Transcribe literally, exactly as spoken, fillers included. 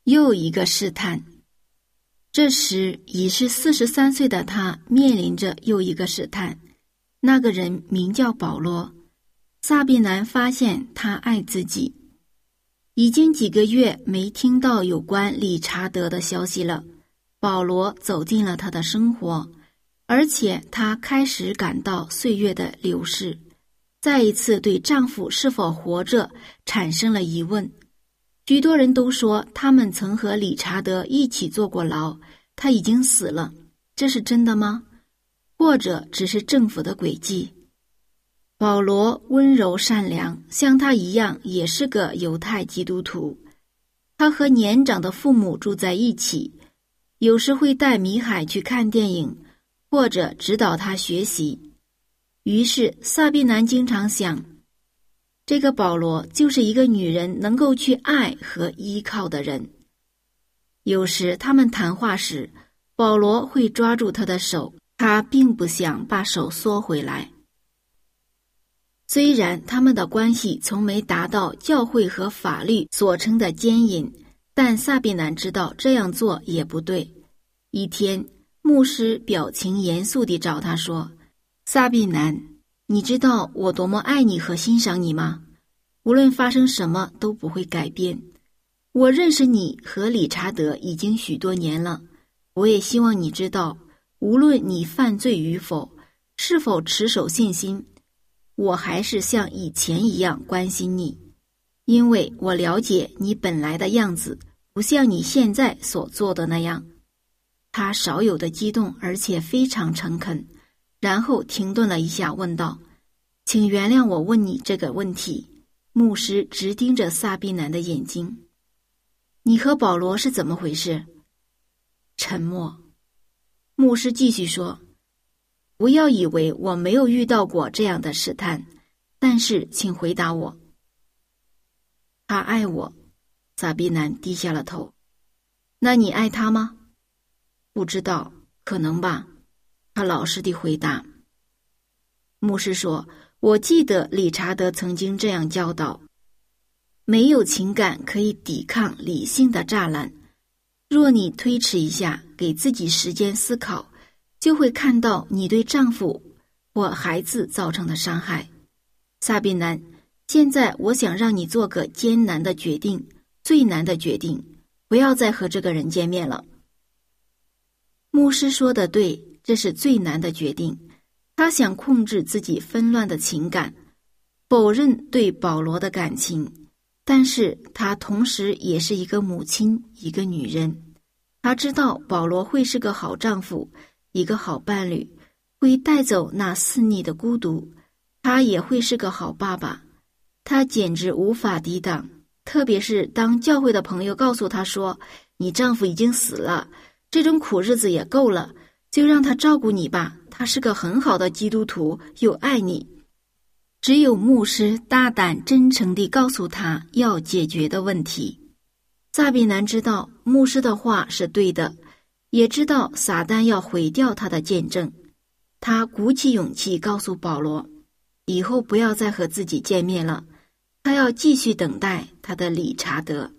又一个试探。这时已是四十三岁的他面临着又一个试探，那个人名叫保罗。撒比南发现他爱自己，已经几个月没听到有关理查德的消息了。保罗走进了他的生活，而且她开始感到岁月的流逝，再一次对丈夫是否活着产生了疑问。许多人都说他们曾和理查德一起坐过牢，他已经死了，这是真的吗？或者只是政府的诡计？保罗温柔善良，像他一样也是个犹太基督徒。他和年长的父母住在一起，有时会带米海去看电影，或者指导他学习。于是撒比南经常想，这个保罗就是一个女人能够去爱和依靠的人。有时他们谈话时，保罗会抓住他的手，他并不想把手缩回来。虽然他们的关系从没达到教会和法律所称的奸淫，但撒比南知道这样做也不对。一天，牧师表情严肃地找他说，撒比南，你知道我多么爱你和欣赏你吗？无论发生什么都不会改变。我认识你和理查德已经许多年了，我也希望你知道，无论你犯罪与否，是否持守信心，我还是像以前一样关心你，因为我了解你本来的样子，不像你现在所做的那样。他少有的激动，而且非常诚恳，然后停顿了一下，问道，请原谅我问你这个问题。牧师直盯着撒比南的眼睛，你和保罗是怎么回事？沉默。牧师继续说，不要以为我没有遇到过这样的试探，但是请回答我。他爱我。撒比南低下了头。那你爱他吗？不知道，可能吧。他老实地回答。牧师说，我记得理查德曾经这样教导，没有情感可以抵抗理性的栅栏。若你推迟一下，给自己时间思考，就会看到你对丈夫或孩子造成的伤害。撒比南，现在我想让你做个艰难的决定，最难的决定，不要再和这个人见面了。牧师说的对，这是最难的决定。他想控制自己纷乱的情感，否认对保罗的感情，但是他同时也是一个母亲，一个女人。他知道保罗会是个好丈夫，一个好伴侣，会带走那肆逆的孤独。他也会是个好爸爸。他简直无法抵挡，特别是当教会的朋友告诉他说，你丈夫已经死了，这种苦日子也够了，就让他照顾你吧，他是个很好的基督徒，又爱你。只有牧师大胆真诚地告诉他要解决的问题。撒比南知道牧师的话是对的，也知道撒旦要毁掉他的见证。他鼓起勇气告诉保罗，以后不要再和自己见面了，他要继续等待他的理查德。